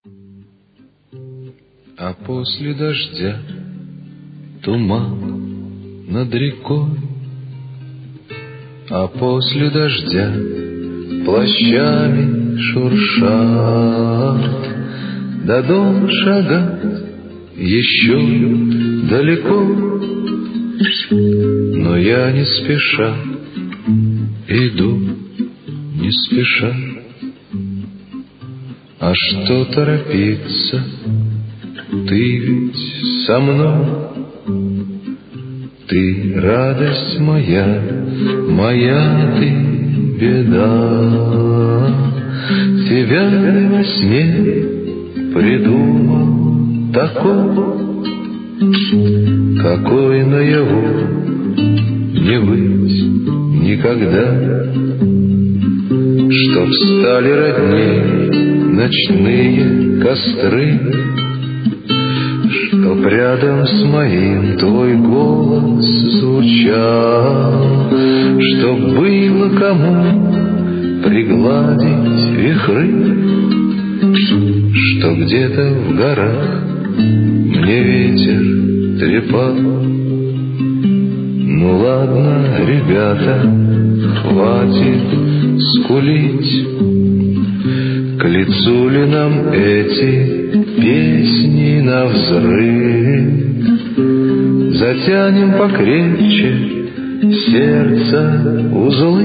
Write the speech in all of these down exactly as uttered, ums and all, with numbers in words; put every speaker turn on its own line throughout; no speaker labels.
А после дождя туман над рекой, а после дождя плащами шуршат, до дома шагать еще далеко, но я не спеша иду, не спеша. А что торопиться? Ты ведь со мной, ты радость моя, моя ты беда. Тебя я во сне придумал такой, какой наяву не быть никогда. Чтоб стали родней ночные костры, чтоб рядом с моим твой голос звучал, чтоб было кому пригладить вихры, что где-то в горах мне ветер трепал. Ну ладно, ребята, хватит скулить, к лицу ли нам эти песни навзрыд? Затянем покрепче сердце узлы,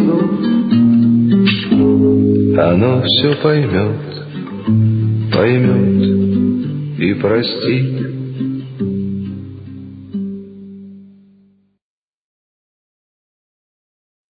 оно все поймет, поймет и простит.